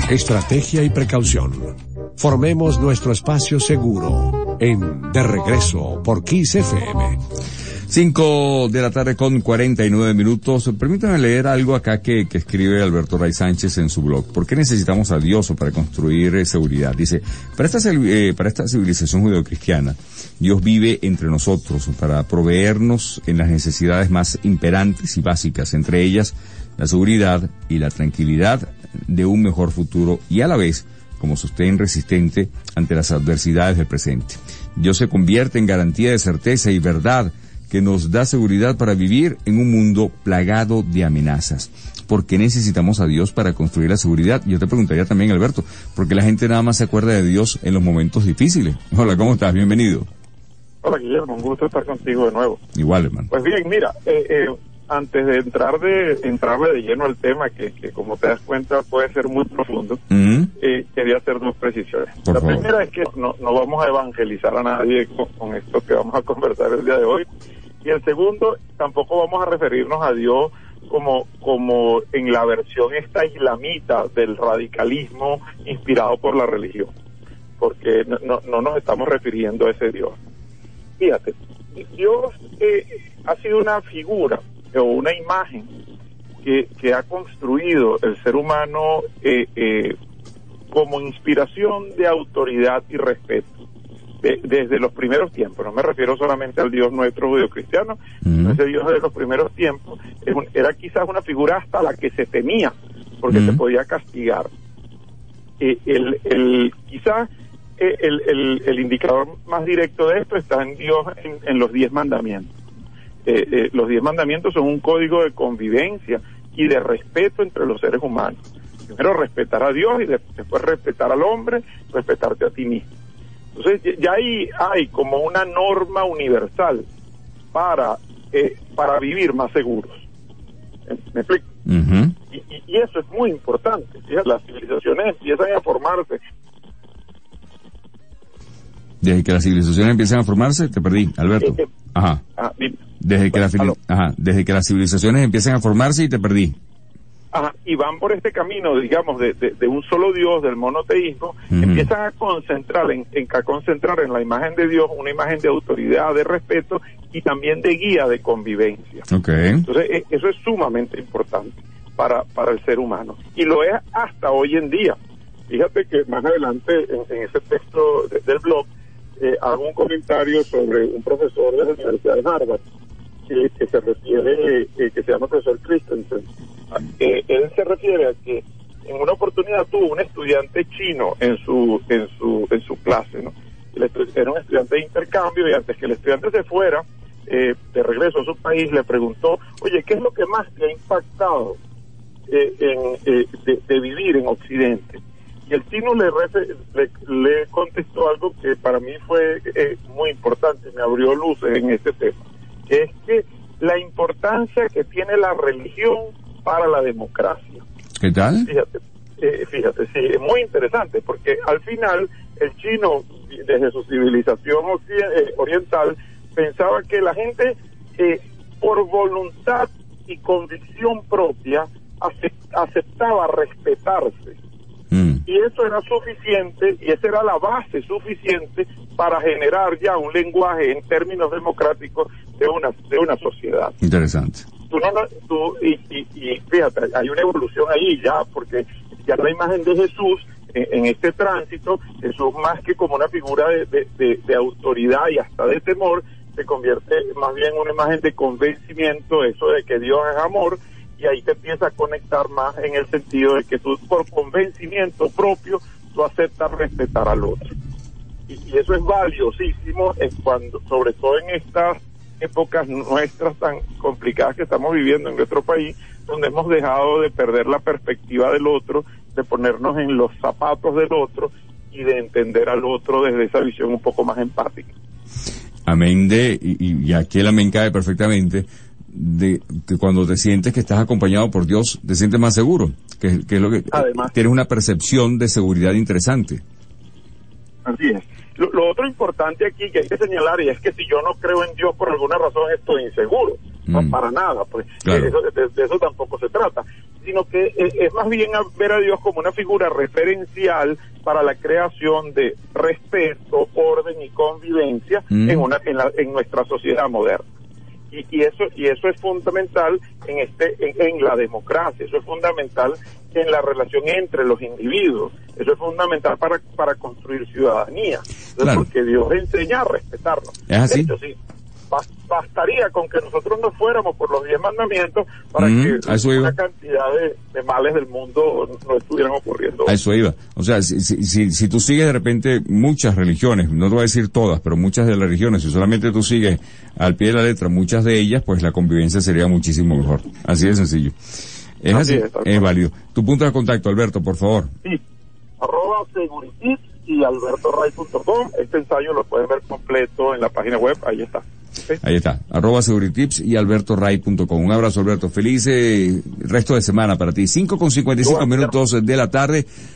Estrategia y precaución. Formemos nuestro espacio seguro en De Regreso por Kiss FM. 5 de la tarde con 49 minutos. Permítanme leer algo acá que escribe Alberto Ray Sánchez en su blog. ¿Por qué necesitamos a Dios para construir seguridad? Dice, para esta civilización judeocristiana, Dios vive entre nosotros para proveernos en las necesidades más imperantes y básicas, entre ellas la seguridad y la tranquilidad de un mejor futuro y a la vez como sostén resistente ante las adversidades del presente. Dios se convierte en garantía de certeza y verdad que nos da seguridad para vivir en un mundo plagado de amenazas. ¿Por qué necesitamos a Dios para construir la seguridad? Yo te preguntaría también, Alberto, ¿por qué la gente nada más se acuerda de Dios en los momentos difíciles? Hola, ¿cómo estás? Bienvenido. Hola, Guillermo, un gusto estar contigo de nuevo. Igual, hermano. Pues bien, mira, antes de entrarme de lleno al tema, que como te das cuenta puede ser muy profundo, quería hacer dos precisiones. La primera es que no vamos a evangelizar a nadie con esto que vamos a conversar el día de hoy. Y el segundo, tampoco vamos a referirnos a Dios como en la versión esta islamita del radicalismo inspirado por la religión, porque no nos estamos refiriendo a ese Dios. Fíjate, Dios ha sido una figura o una imagen que ha construido el ser humano como inspiración de autoridad y respeto desde los primeros tiempos. No me refiero solamente al Dios nuestro judeocristiano, sino ese Dios de los primeros tiempos era quizás una figura hasta la que se temía porque se podía castigar. Quizás el indicador más directo de esto está en Dios en los 10 mandamientos. Los 10 mandamientos son un código de convivencia y de respeto entre los seres humanos. Primero respetar a Dios y después respetar al hombre, respetarte a ti mismo. Entonces ya ahí hay como una norma universal para vivir más seguros. ¿Me explico? Y eso es muy importante. Fíjate, las civilizaciones empiezan a formarse. Desde que las civilizaciones empiezan a formarse, te perdí, Alberto. Ajá. Desde que las cilizaciones empiezan a formarse y te perdí. Ajá, y van por este camino, digamos, de un solo Dios, del monoteísmo, empiezan a concentrar en la imagen de Dios una imagen de autoridad, de respeto y también de guía de convivencia. Okay. Entonces, eso es sumamente importante para el ser humano. Y lo es hasta hoy en día. Fíjate que más adelante, en ese texto del blog, hago un comentario sobre un profesor de la Universidad de Harvard, que se refiere, que se llama profesor Christensen. Él se refiere a que en una oportunidad tuvo un estudiante chino en su clase, ¿no? Era un estudiante de intercambio y antes que el estudiante se fuera de regreso a su país le preguntó, oye, ¿qué es lo que más te ha impactado de vivir en Occidente? Y el chino le contestó algo que para mí fue muy importante, me abrió luces en este tema, que es que la importancia que tiene la religión para la democracia. ¿Qué tal? Fíjate, sí, es muy interesante, porque al final el chino, desde su civilización oriental, pensaba que la gente, por voluntad y convicción propia, aceptaba respetarse. Y eso era suficiente, y esa era la base suficiente para generar ya un lenguaje en términos democráticos de una sociedad. Interesante. Y fíjate, hay una evolución ahí ya, porque ya la imagen de Jesús en este tránsito, Jesús más que como una figura de autoridad y hasta de temor, se convierte más bien en una imagen de convencimiento, eso de que Dios es amor, y ahí te empieza a conectar más en el sentido de que tú por convencimiento propio tú aceptas respetar al otro. Y eso es valiosísimo sobre todo en estas épocas nuestras tan complicadas que estamos viviendo en nuestro país, donde hemos dejado de perder la perspectiva del otro, de ponernos en los zapatos del otro y de entender al otro desde esa visión un poco más empática. Amén y aquí el amén cae perfectamente, de que cuando te sientes que estás acompañado por Dios, te sientes más seguro, que es lo que además tienes una percepción de seguridad interesante. Así es. Lo otro importante aquí que hay que señalar, y es que si yo no creo en Dios por alguna razón estoy inseguro, no para nada, pues claro. De eso tampoco se trata, sino que es más bien ver a Dios como una figura referencial para la creación de respeto, orden y convivencia en nuestra sociedad moderna. Y eso es fundamental en la democracia, eso es fundamental en la relación entre los individuos, eso es fundamental para construir ciudadanía. Claro. Porque Dios enseña a respetarnos. ¿Es así? De hecho, sí, bastaría con que nosotros nos fuéramos por los 10 mandamientos para que una cantidad de males del mundo no estuvieran ocurriendo. A eso iba. O sea, si tú sigues de repente muchas religiones, no te voy a decir todas, pero muchas de las religiones, si solamente tú sigues al pie de la letra muchas de ellas, pues la convivencia sería muchísimo mejor. Así de sencillo. Es así, es válido. Tu punto de contacto, Alberto, por favor. Sí, @Seguritips y albertoray.com. Este ensayo lo pueden ver completo en la página web, ahí está. ¿Okay? Ahí está, @Seguritips y albertoray.com. Un abrazo, Alberto. Feliz resto de semana para ti. 5:55 minutos de la tarde.